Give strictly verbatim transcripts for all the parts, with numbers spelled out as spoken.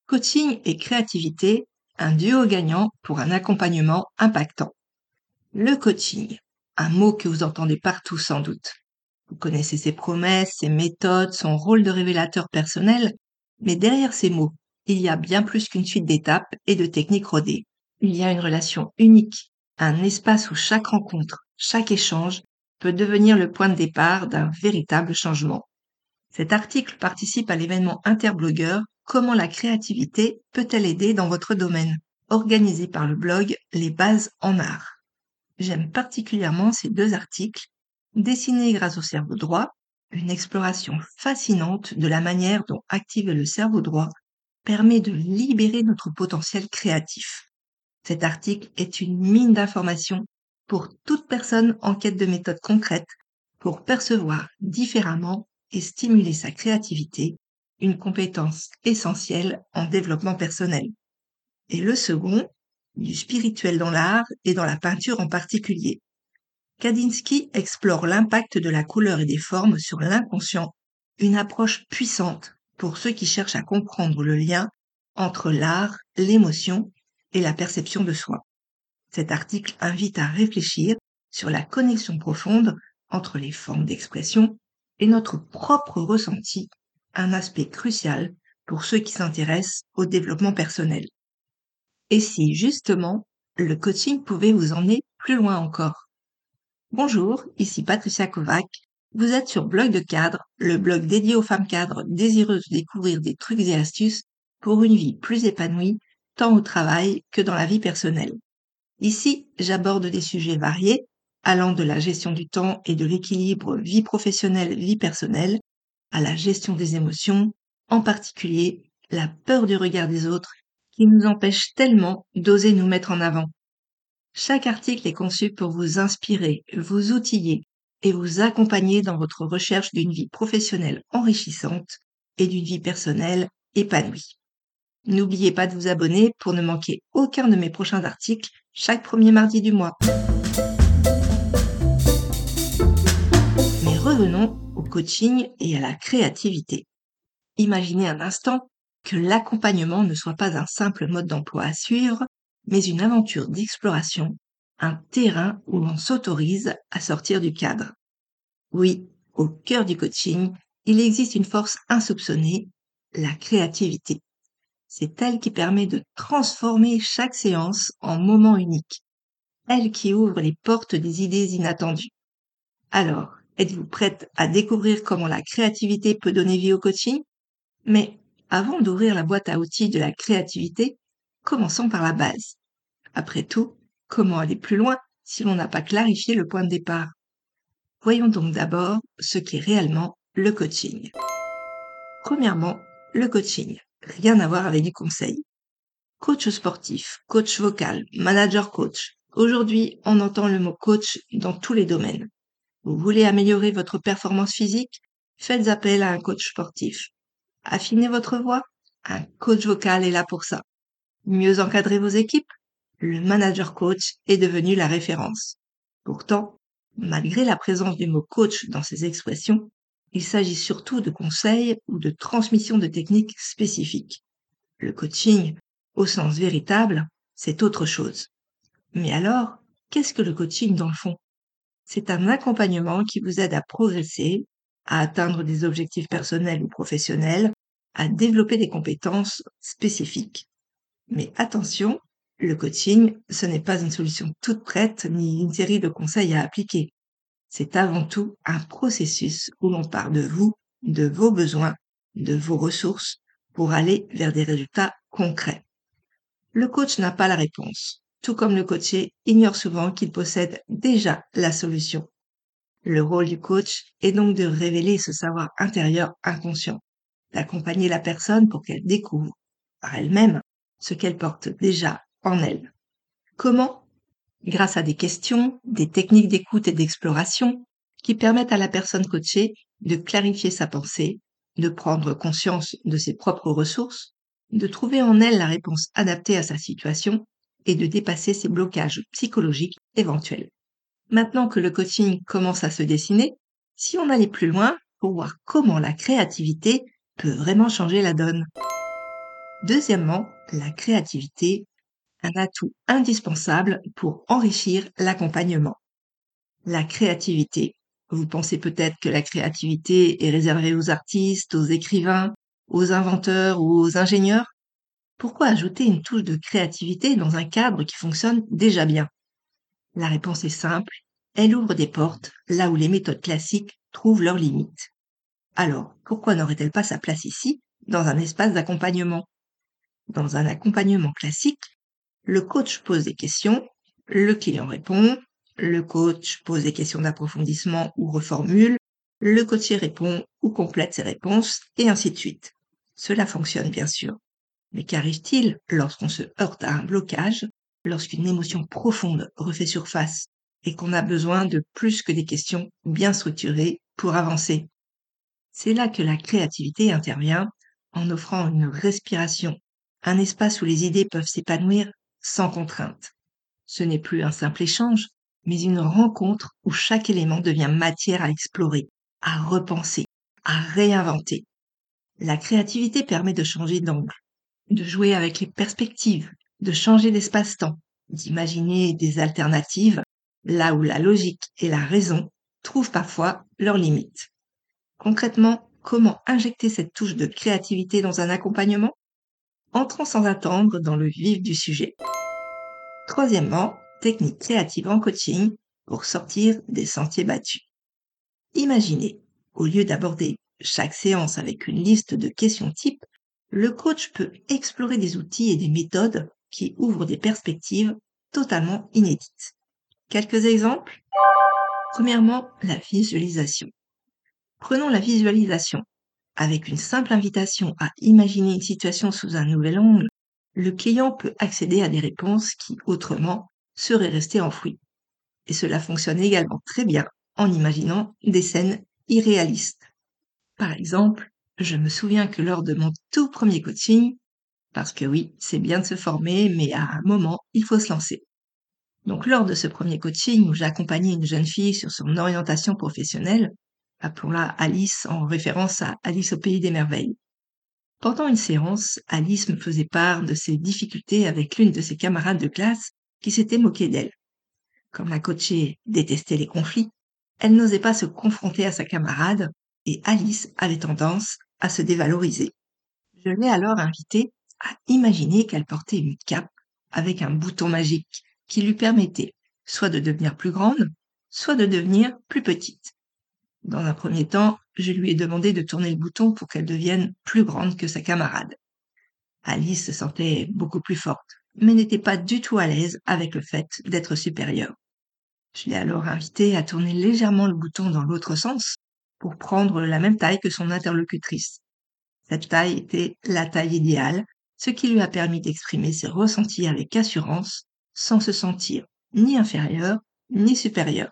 Coaching et créativité, un duo gagnant pour un accompagnement impactant. Le coaching, un mot que vous entendez partout sans doute. Vous connaissez ses promesses, ses méthodes, son rôle de révélateur personnel, mais derrière ces mots, il y a bien plus qu'une suite d'étapes et de techniques rodées. Il y a une relation unique, un espace où chaque rencontre, chaque échange peut devenir le point de départ d'un véritable changement. Cet article participe à l'événement Interblogueur Comment la créativité peut-elle aider dans votre domaine, organisé par le blog Les Bases en Art. J'aime particulièrement ces deux articles, dessinés grâce au cerveau droit, une exploration fascinante de la manière dont activer le cerveau droit permet de libérer notre potentiel créatif. Cet article est une mine d'informations pour toute personne en quête de méthodes concrètes pour percevoir différemment et stimuler sa créativité, une compétence essentielle en développement personnel. Et le second, du spirituel dans l'art et dans la peinture en particulier. Kandinsky explore l'impact de la couleur et des formes sur l'inconscient, une approche puissante pour ceux qui cherchent à comprendre le lien entre l'art, l'émotion et la perception de soi. Cet article invite à réfléchir sur la connexion profonde entre les formes d'expression et notre propre ressenti, un aspect crucial pour ceux qui s'intéressent au développement personnel. Et si, justement, le coaching pouvait vous emmener plus loin encore? Bonjour, ici Patricia Kovac. Vous êtes sur Blog de Cadre, le blog dédié aux femmes cadres désireuses de découvrir des trucs et astuces pour une vie plus épanouie, tant au travail que dans la vie personnelle. Ici, j'aborde des sujets variés, allant de la gestion du temps et de l'équilibre vie professionnelle-vie personnelle, à la gestion des émotions, en particulier la peur du regard des autres, qui nous empêche tellement d'oser nous mettre en avant. Chaque article est conçu pour vous inspirer, vous outiller et vous accompagner dans votre recherche d'une vie professionnelle enrichissante et d'une vie personnelle épanouie. N'oubliez pas de vous abonner pour ne manquer aucun de mes prochains articles chaque premier mardi du mois. Mais revenons au coaching et à la créativité. Imaginez un instant que l'accompagnement ne soit pas un simple mode d'emploi à suivre, mais une aventure d'exploration, un terrain où l'on s'autorise à sortir du cadre. Oui, au cœur du coaching, il existe une force insoupçonnée, la créativité. C'est elle qui permet de transformer chaque séance en moment unique. Elle qui ouvre les portes des idées inattendues. Alors, êtes-vous prête à découvrir comment la créativité peut donner vie au coaching? Mais avant d'ouvrir la boîte à outils de la créativité, commençons par la base. Après tout, comment aller plus loin si l'on n'a pas clarifié le point de départ? Voyons donc d'abord ce qu'est réellement le coaching. Premièrement, le coaching. Rien à voir avec du conseil. Coach sportif, coach vocal, manager coach. Aujourd'hui, on entend le mot coach dans tous les domaines. Vous voulez améliorer votre performance physique? Faites appel à un coach sportif. Affinez votre voix? Un coach vocal est là pour ça. Mieux encadrer vos équipes? Le manager coach est devenu la référence. Pourtant, malgré la présence du mot coach dans ces expressions, il s'agit surtout de conseils ou de transmission de techniques spécifiques. Le coaching, au sens véritable, c'est autre chose. Mais alors, qu'est-ce que le coaching dans le fond? C'est un accompagnement qui vous aide à progresser, à atteindre des objectifs personnels ou professionnels, à développer des compétences spécifiques. Mais attention, le coaching, ce n'est pas une solution toute prête ni une série de conseils à appliquer. C'est avant tout un processus où l'on part de vous, de vos besoins, de vos ressources pour aller vers des résultats concrets. Le coach n'a pas la réponse, tout comme le coaché ignore souvent qu'il possède déjà la solution. Le rôle du coach est donc de révéler ce savoir intérieur inconscient, d'accompagner la personne pour qu'elle découvre par elle-même ce qu'elle porte déjà en elle. Comment? Grâce à des questions, des techniques d'écoute et d'exploration qui permettent à la personne coachée de clarifier sa pensée, de prendre conscience de ses propres ressources, de trouver en elle la réponse adaptée à sa situation et de dépasser ses blocages psychologiques éventuels. Maintenant que le coaching commence à se dessiner, si on allait plus loin pour voir comment la créativité peut vraiment changer la donne. Deuxièmement, la créativité, un atout indispensable pour enrichir l'accompagnement. La créativité. Vous pensez peut-être que la créativité est réservée aux artistes, aux écrivains, aux inventeurs ou aux ingénieurs. Pourquoi ajouter une touche de créativité dans un cadre qui fonctionne déjà bien? La réponse est simple, elle ouvre des portes là où les méthodes classiques trouvent leurs limites. Alors, pourquoi n'aurait-elle pas sa place ici, dans un espace d'accompagnement? Dans un accompagnement classique, le coach pose des questions, le client répond, le coach pose des questions d'approfondissement ou reformule, le coaché répond ou complète ses réponses, et ainsi de suite. Cela fonctionne bien sûr. Mais qu'arrive-t-il lorsqu'on se heurte à un blocage, lorsqu'une émotion profonde refait surface et qu'on a besoin de plus que des questions bien structurées pour avancer? C'est là que la créativité intervient en offrant une respiration, un espace où les idées peuvent s'épanouir sans contrainte. Ce n'est plus un simple échange, mais une rencontre où chaque élément devient matière à explorer, à repenser, à réinventer. La créativité permet de changer d'angle, de jouer avec les perspectives, de changer d'espace-temps, d'imaginer des alternatives, là où la logique et la raison trouvent parfois leurs limites. Concrètement, comment injecter cette touche de créativité dans un accompagnement? Entrons sans attendre dans le vif du sujet. Troisièmement, technique créative en coaching pour sortir des sentiers battus. Imaginez, au lieu d'aborder chaque séance avec une liste de questions types, le coach peut explorer des outils et des méthodes qui ouvrent des perspectives totalement inédites. Quelques exemples? Premièrement, la visualisation. Prenons la visualisation. Avec une simple invitation à imaginer une situation sous un nouvel angle, le client peut accéder à des réponses qui, autrement, seraient restées enfouies. Et cela fonctionne également très bien en imaginant des scènes irréalistes. Par exemple, je me souviens que lors de mon tout premier coaching, parce que oui, c'est bien de se former, mais à un moment, il faut se lancer. Donc lors de ce premier coaching où j'accompagnais une jeune fille sur son orientation professionnelle, appelons-la Alice en référence à Alice au pays des merveilles. Pendant une séance, Alice me faisait part de ses difficultés avec l'une de ses camarades de classe qui s'était moquée d'elle. Comme la coachée détestait les conflits, elle n'osait pas se confronter à sa camarade et Alice avait tendance à se dévaloriser. Je l'ai alors invitée à imaginer qu'elle portait une cape avec un bouton magique qui lui permettait soit de devenir plus grande, soit de devenir plus petite. Dans un premier temps, je lui ai demandé de tourner le bouton pour qu'elle devienne plus grande que sa camarade. Alice se sentait beaucoup plus forte, mais n'était pas du tout à l'aise avec le fait d'être supérieure. Je l'ai alors invitée à tourner légèrement le bouton dans l'autre sens pour prendre la même taille que son interlocutrice. Cette taille était la taille idéale, ce qui lui a permis d'exprimer ses ressentis avec assurance, sans se sentir ni inférieure ni supérieure.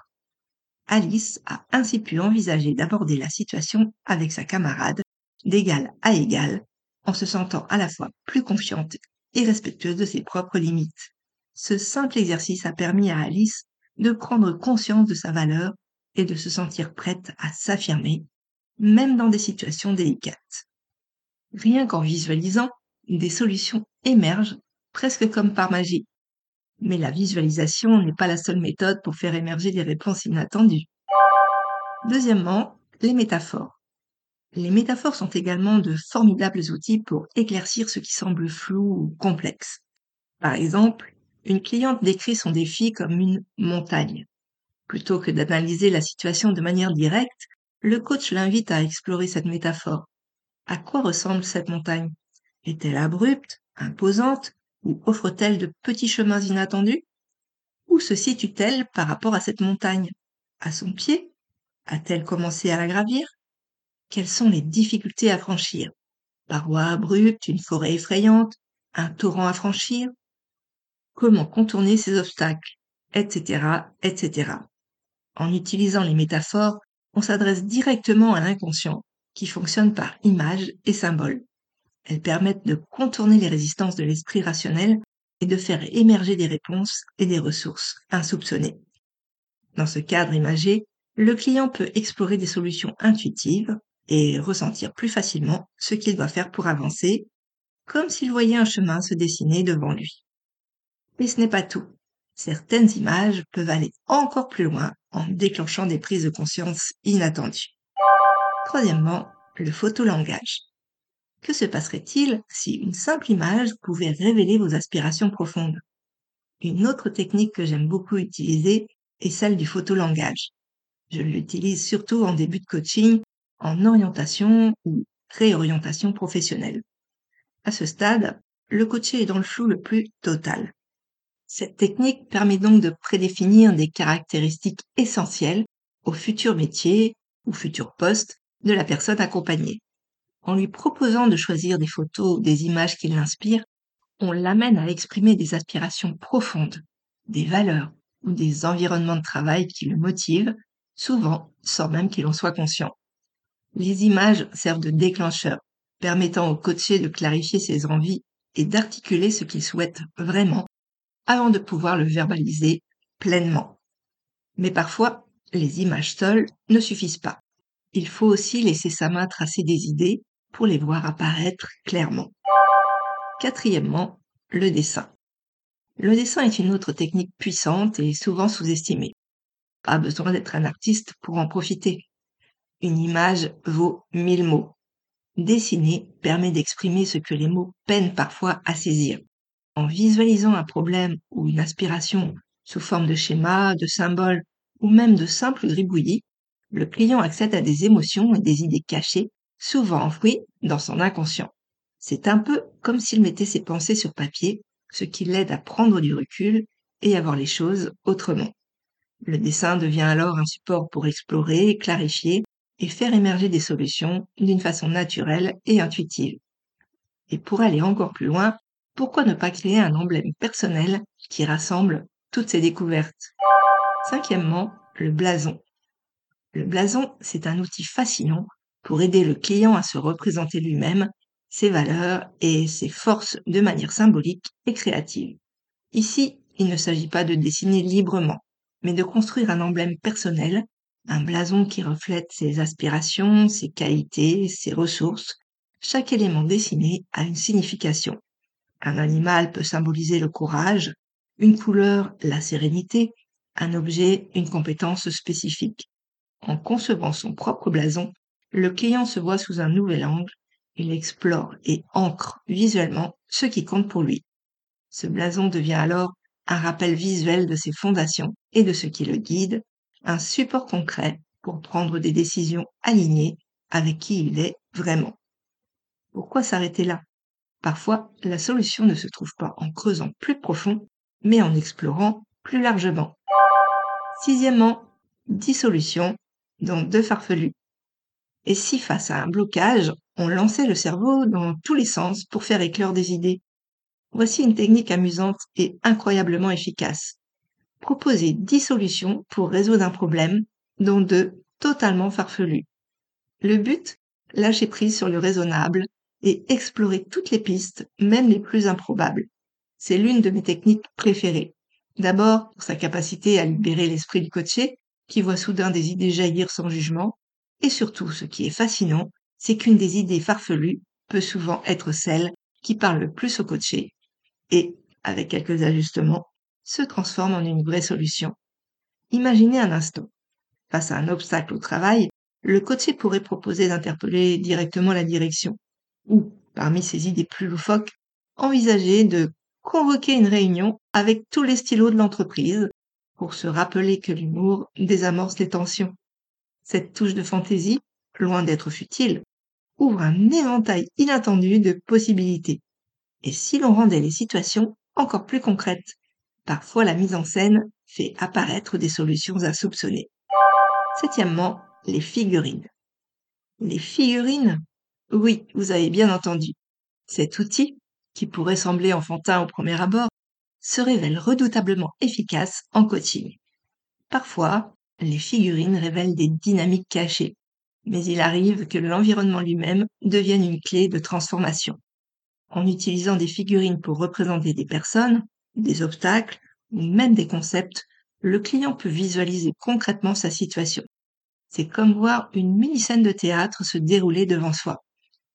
Alice a ainsi pu envisager d'aborder la situation avec sa camarade, d'égal à égal, en se sentant à la fois plus confiante et respectueuse de ses propres limites. Ce simple exercice a permis à Alice de prendre conscience de sa valeur et de se sentir prête à s'affirmer, même dans des situations délicates. Rien qu'en visualisant, des solutions émergent presque comme par magie. Mais la visualisation n'est pas la seule méthode pour faire émerger des réponses inattendues. Deuxièmement, les métaphores. Les métaphores sont également de formidables outils pour éclaircir ce qui semble flou ou complexe. Par exemple, une cliente décrit son défi comme une montagne. Plutôt que d'analyser la situation de manière directe, le coach l'invite à explorer cette métaphore. À quoi ressemble cette montagne? Est-elle abrupte, imposante, ou offre-t-elle de petits chemins inattendus? Où se situe-t-elle par rapport à cette montagne? À son pied? A-t-elle commencé à la gravir? Quelles sont les difficultés à franchir? Parois abruptes, une forêt effrayante, un torrent à franchir? Comment contourner ces obstacles? Etc., et cetera. En utilisant les métaphores, on s'adresse directement à l'inconscient, qui fonctionne par images et symboles. Elles permettent de contourner les résistances de l'esprit rationnel et de faire émerger des réponses et des ressources insoupçonnées. Dans ce cadre imagé, le client peut explorer des solutions intuitives et ressentir plus facilement ce qu'il doit faire pour avancer, comme s'il voyait un chemin se dessiner devant lui. Mais ce n'est pas tout. Certaines images peuvent aller encore plus loin en déclenchant des prises de conscience inattendues. Troisièmement, le photolangage. Que se passerait-il si une simple image pouvait révéler vos aspirations profondes? Une autre technique que j'aime beaucoup utiliser est celle du photolangage. Je l'utilise surtout en début de coaching, en orientation ou réorientation professionnelle. À ce stade, le coaché est dans le flou le plus total. Cette technique permet donc de prédéfinir des caractéristiques essentielles au futur métier ou futur poste de la personne accompagnée. En lui proposant de choisir des photos ou des images qui l'inspirent, on l'amène à exprimer des aspirations profondes, des valeurs ou des environnements de travail qui le motivent, souvent sans même qu'il en soit conscient. Les images servent de déclencheur, permettant au coaché de clarifier ses envies et d'articuler ce qu'il souhaite vraiment avant de pouvoir le verbaliser pleinement. Mais parfois, les images seules ne suffisent pas. Il faut aussi laisser sa main tracer des idées pour les voir apparaître clairement. Quatrièmement, le dessin. Le dessin est une autre technique puissante et souvent sous-estimée. Pas besoin d'être un artiste pour en profiter. Une image vaut mille mots. Dessiner permet d'exprimer ce que les mots peinent parfois à saisir. En visualisant un problème ou une aspiration sous forme de schéma, de symboles ou même de simples gribouillis, le client accède à des émotions et des idées cachées, souvent enfouies dans son inconscient. C'est un peu comme s'il mettait ses pensées sur papier, ce qui l'aide à prendre du recul et à voir les choses autrement. Le dessin devient alors un support pour explorer, clarifier et faire émerger des solutions d'une façon naturelle et intuitive. Et pour aller encore plus loin, pourquoi ne pas créer un emblème personnel qui rassemble toutes ces découvertes? Cinquièmement, le blason. Le blason, c'est un outil fascinant pour aider le client à se représenter lui-même, ses valeurs et ses forces de manière symbolique et créative. Ici, il ne s'agit pas de dessiner librement, mais de construire un emblème personnel, un blason qui reflète ses aspirations, ses qualités, ses ressources. Chaque élément dessiné a une signification. Un animal peut symboliser le courage, une couleur la sérénité, un objet une compétence spécifique. En concevant son propre blason, le client se voit sous un nouvel angle, il explore et ancre visuellement ce qui compte pour lui. Ce blason devient alors un rappel visuel de ses fondations et de ce qui le guide, un support concret pour prendre des décisions alignées avec qui il est vraiment. Pourquoi s'arrêter là? Parfois, la solution ne se trouve pas en creusant plus profond, mais en explorant plus largement. Sixièmement, dix solutions, dont deux farfelues. Et si face à un blocage, on lançait le cerveau dans tous les sens pour faire éclore des idées? Voici une technique amusante et incroyablement efficace. Proposez dix solutions pour résoudre un problème, dont deux totalement farfelues. Le but, lâcher prise sur le raisonnable et explorer toutes les pistes, même les plus improbables. C'est l'une de mes techniques préférées. D'abord, pour sa capacité à libérer l'esprit du coaché, qui voit soudain des idées jaillir sans jugement, et surtout, ce qui est fascinant, c'est qu'une des idées farfelues peut souvent être celle qui parle le plus au coaché et, avec quelques ajustements, se transforme en une vraie solution. Imaginez un instant. Face à un obstacle au travail, le coaché pourrait proposer d'interpeller directement la direction. Ou, parmi ses idées plus loufoques, envisager de convoquer une réunion avec tous les stylos de l'entreprise pour se rappeler que l'humour désamorce les tensions. Cette touche de fantaisie, loin d'être futile, ouvre un éventail inattendu de possibilités. Et si l'on rendait les situations encore plus concrètes, parfois la mise en scène fait apparaître des solutions insoupçonnées. Septièmement, les figurines. Les figurines? Oui, vous avez bien entendu. Cet outil, qui pourrait sembler enfantin au premier abord, se révèle redoutablement efficace en coaching. Parfois, les figurines révèlent des dynamiques cachées, mais il arrive que l'environnement lui-même devienne une clé de transformation. En utilisant des figurines pour représenter des personnes, des obstacles ou même des concepts, le client peut visualiser concrètement sa situation. C'est comme voir une mini-scène de théâtre se dérouler devant soi.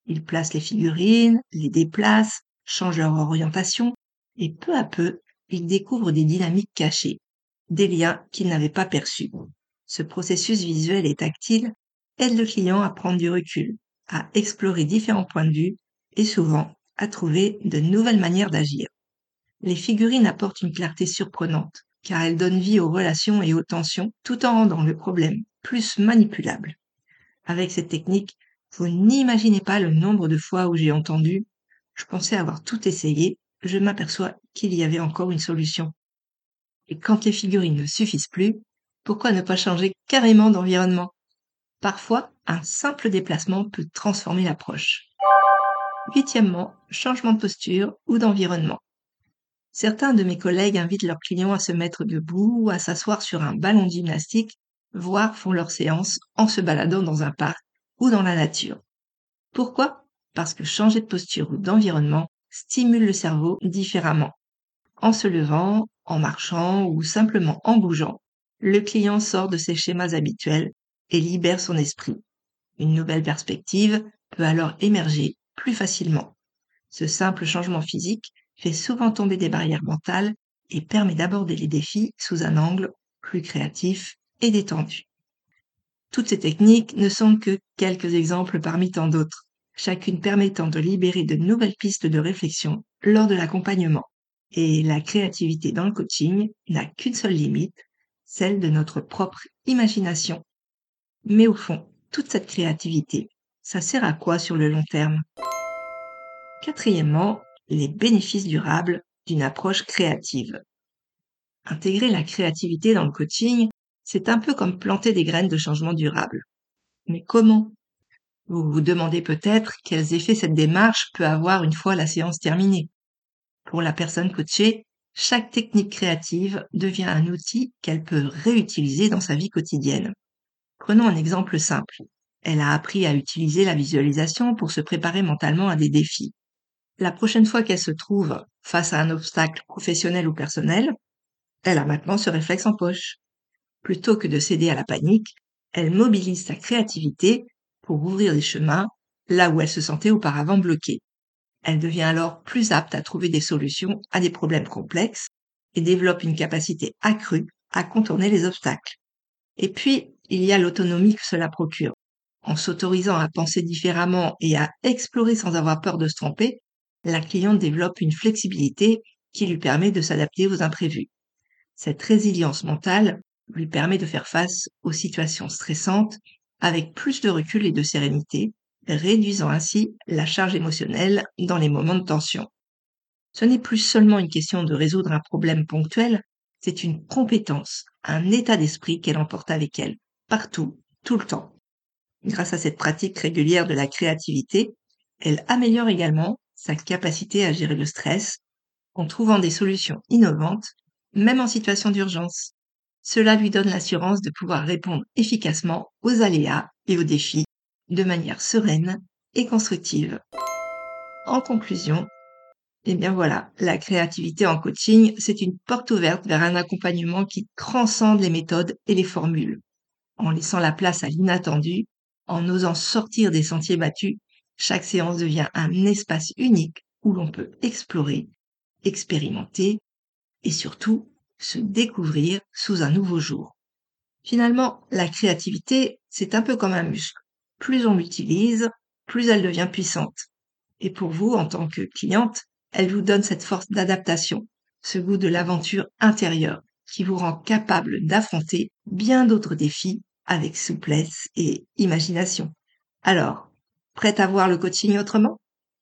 Ils placent les figurines, les déplacent, changent leur orientation, et peu à peu, ils découvrent des dynamiques cachées, des liens qu'ils n'avaient pas perçus. Ce processus visuel et tactile aide le client à prendre du recul, à explorer différents points de vue et souvent à trouver de nouvelles manières d'agir. Les figurines apportent une clarté surprenante, car elles donnent vie aux relations et aux tensions, tout en rendant le problème plus manipulable. Avec cette technique, vous n'imaginez pas le nombre de fois où j'ai entendu « je pensais avoir tout essayé, je m'aperçois qu'il y avait encore une solution ». Et quand les figurines ne suffisent plus, pourquoi ne pas changer carrément d'environnement? Parfois, un simple déplacement peut transformer l'approche. Huitièmement, changement de posture ou d'environnement. Certains de mes collègues invitent leurs clients à se mettre debout ou à s'asseoir sur un ballon de gymnastique, voire font leur séance en se baladant dans un parc ou dans la nature. Pourquoi? Parce que changer de posture ou d'environnement stimule le cerveau différemment. En se levant, en marchant ou simplement en bougeant, le client sort de ses schémas habituels et libère son esprit. Une nouvelle perspective peut alors émerger plus facilement. Ce simple changement physique fait souvent tomber des barrières mentales et permet d'aborder les défis sous un angle plus créatif et détendu. Toutes ces techniques ne sont que quelques exemples parmi tant d'autres, chacune permettant de libérer de nouvelles pistes de réflexion lors de l'accompagnement. Et la créativité dans le coaching n'a qu'une seule limite, celle de notre propre imagination. Mais au fond, toute cette créativité, ça sert à quoi sur le long terme? Quatrièmement, les bénéfices durables d'une approche créative. Intégrer la créativité dans le coaching, c'est un peu comme planter des graines de changement durable. Mais comment? Vous vous demandez peut-être quels effets cette démarche peut avoir une fois la séance terminée. Pour la personne coachée, chaque technique créative devient un outil qu'elle peut réutiliser dans sa vie quotidienne. Prenons un exemple simple. Elle a appris à utiliser la visualisation pour se préparer mentalement à des défis. La prochaine fois qu'elle se trouve face à un obstacle professionnel ou personnel, elle a maintenant ce réflexe en poche. Plutôt que de céder à la panique, elle mobilise sa créativité pour ouvrir des chemins là où elle se sentait auparavant bloquée. Elle devient alors plus apte à trouver des solutions à des problèmes complexes et développe une capacité accrue à contourner les obstacles. Et puis, il y a l'autonomie que cela procure. En s'autorisant à penser différemment et à explorer sans avoir peur de se tromper, la cliente développe une flexibilité qui lui permet de s'adapter aux imprévus. Cette résilience mentale lui permet de faire face aux situations stressantes avec plus de recul et de sérénité, réduisant ainsi la charge émotionnelle dans les moments de tension. Ce n'est plus seulement une question de résoudre un problème ponctuel, c'est une compétence, un état d'esprit qu'elle emporte avec elle, partout, tout le temps. Grâce à cette pratique régulière de la créativité, elle améliore également sa capacité à gérer le stress en trouvant des solutions innovantes, même en situation d'urgence. Cela lui donne l'assurance de pouvoir répondre efficacement aux aléas et aux défis de manière sereine et constructive. En conclusion, eh bien voilà, la créativité en coaching, c'est une porte ouverte vers un accompagnement qui transcende les méthodes et les formules. En laissant la place à l'inattendu, en osant sortir des sentiers battus, chaque séance devient un espace unique où l'on peut explorer, expérimenter et surtout se découvrir sous un nouveau jour. Finalement, la créativité, c'est un peu comme un muscle. Plus on l'utilise, plus elle devient puissante. Et pour vous, en tant que cliente, elle vous donne cette force d'adaptation, ce goût de l'aventure intérieure qui vous rend capable d'affronter bien d'autres défis avec souplesse et imagination. Alors, prête à voir le coaching autrement?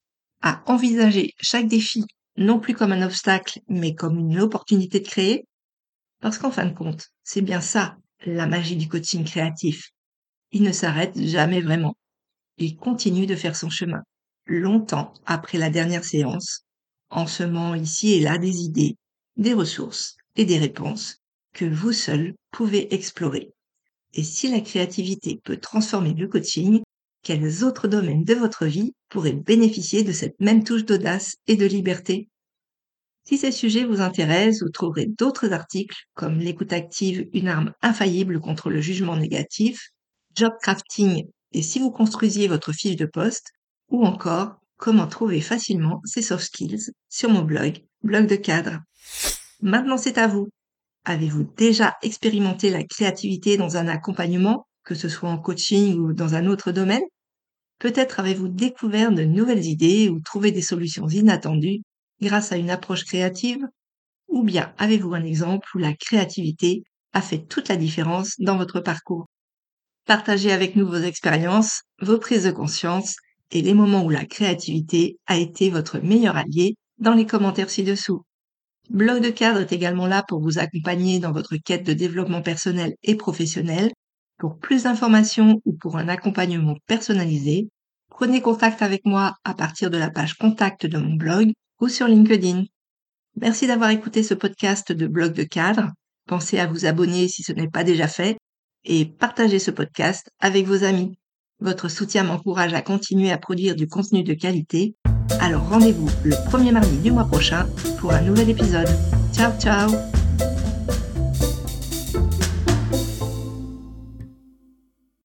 À envisager chaque défi non plus comme un obstacle, mais comme une opportunité de créer? Parce qu'en fin de compte, c'est bien ça, la magie du coaching créatif. Il ne s'arrête jamais vraiment. Il continue de faire son chemin, longtemps après la dernière séance, en semant ici et là des idées, des ressources et des réponses que vous seul pouvez explorer. Et si la créativité peut transformer le coaching, quels autres domaines de votre vie pourraient bénéficier de cette même touche d'audace et de liberté? Si ces sujets vous intéressent, vous trouverez d'autres articles comme l'écoute active, une arme infaillible contre le jugement négatif, job crafting et si vous construisiez votre fiche de poste, ou encore comment trouver facilement ces soft skills sur mon blog, Blog de cadre. Maintenant, c'est à vous. Avez-vous déjà expérimenté la créativité dans un accompagnement, que ce soit en coaching ou dans un autre domaine? Peut-être avez-vous découvert de nouvelles idées ou trouvé des solutions inattendues grâce à une approche créative? Ou bien avez-vous un exemple où la créativité a fait toute la différence dans votre parcours? Partagez avec nous vos expériences, vos prises de conscience et les moments où la créativité a été votre meilleur allié dans les commentaires ci-dessous. Blog de cadre est également là pour vous accompagner dans votre quête de développement personnel et professionnel. Pour plus d'informations ou pour un accompagnement personnalisé, prenez contact avec moi à partir de la page contact de mon blog ou sur LinkedIn. Merci d'avoir écouté ce podcast de Blog de cadre. Pensez à vous abonner si ce n'est pas déjà fait et partagez ce podcast avec vos amis. Votre soutien m'encourage à continuer à produire du contenu de qualité. Alors rendez-vous le premier mardi du mois prochain pour un nouvel épisode. Ciao ciao!